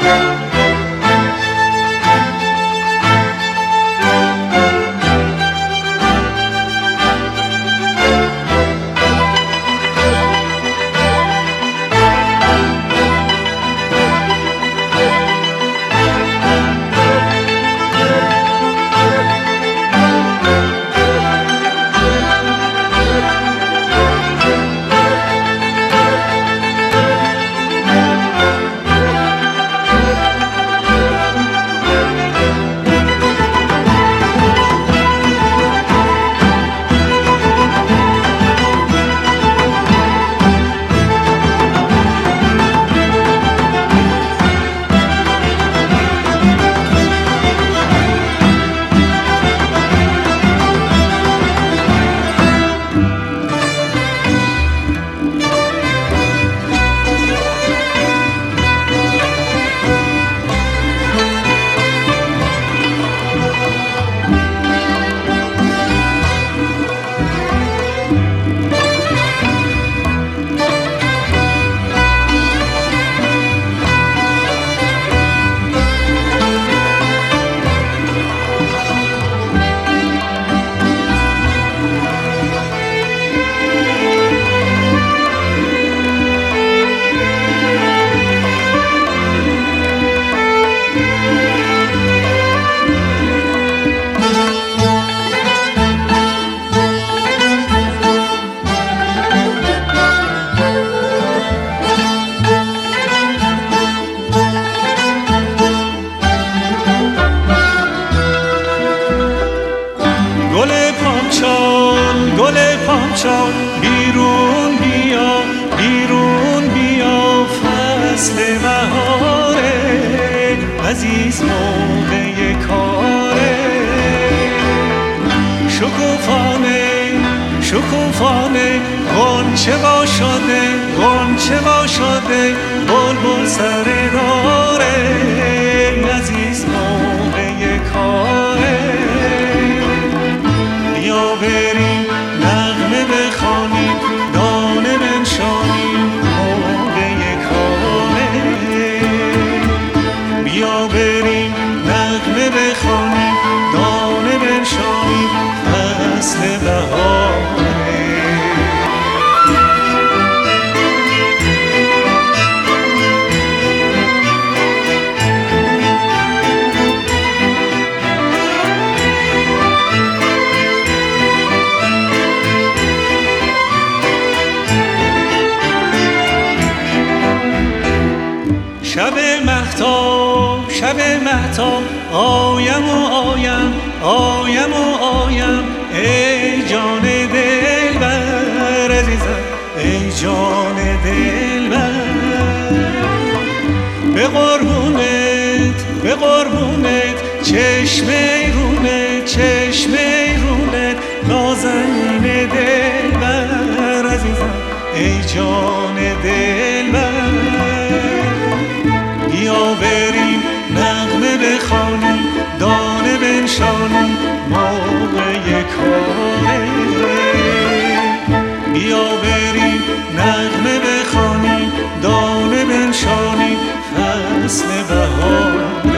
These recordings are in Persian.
بیرون بیا بیرون بیا، فصل بهاره، عزیز موقع کاره. شکوفانه شکوفانه غنچه وا شده، غنچه وا شده، بلبل سر داره، عزیز موقع کاره. بیا بریم نغمه بخوانیم، دانه بنشانیم، موقع کاره. بیا بریم نغمه بخوانیم، دانه بنشانیم، فصل بهاره. شب مهتاب شب مهتاب، آیم و آیم آیم و آیم، ای جان دلبر عزیزم، ای جان دلبر. به قربونت به قربونت، چشم رونت چشم رونت، نازنین دلبر عزیزم، ای جان دلبر. بیا بریم نغمه بخوانیم، دانه بنشانیم، موقع کاره. بیا بریم نغمه بخوانیم، دانه بنشانیم، فصل بهاره.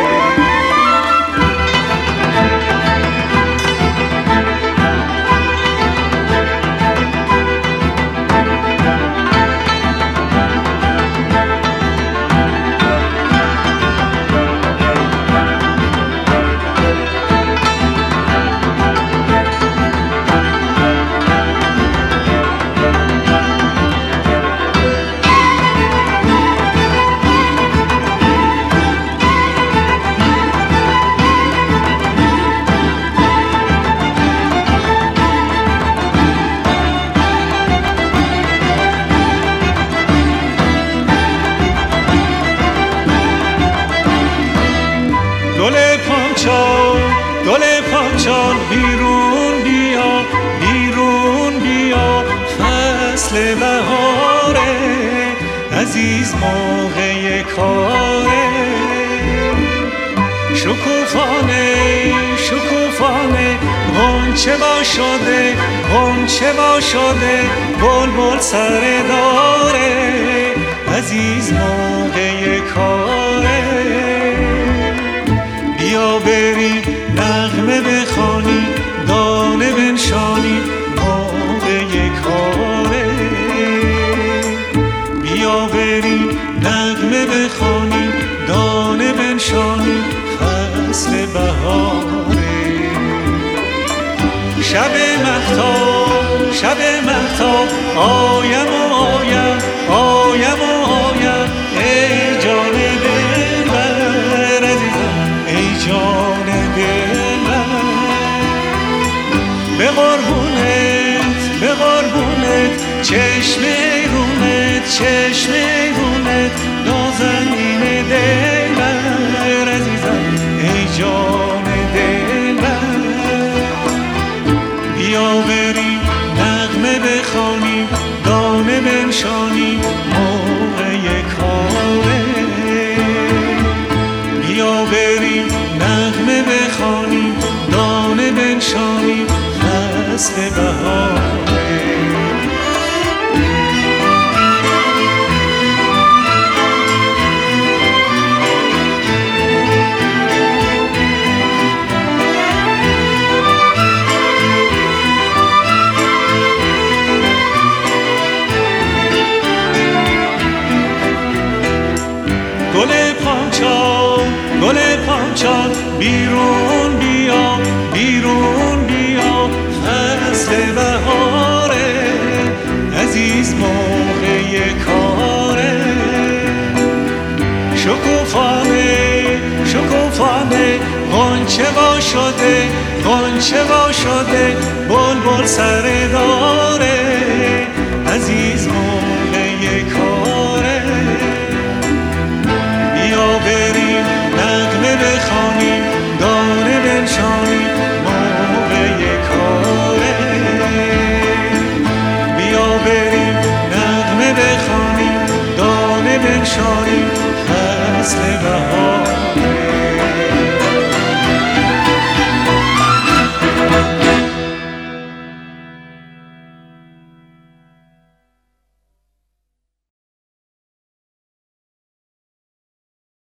گل پاچال بیرون بیا بیرون بیا، فصل بهاره، عزیز موقع کاره. شکوفانه شکوفانه غنچه وا شده، غنچه وا شده، بلبل سر داره، عزیز موقع کاره. فصل بهاره. شب مهتاب آیم و آیم آیم و آیم ای جان دلبر عزیزم ای جان دلبر. به قربونت چشم رونت نازنین دلبر عزیزم ای جان دلبر. بیا بریم نغمه بخوانیم دانه بنشانیم موقع کاره. بیا بریم نغمه بخوانیم دانه بنشانیم فصل بهاره. گل پانچال بیرون بیا فصل بهاره. عزیز موقع کاره. شکوفانه غنچه وا شده بلبل سر داره. عزیز موقع کاره.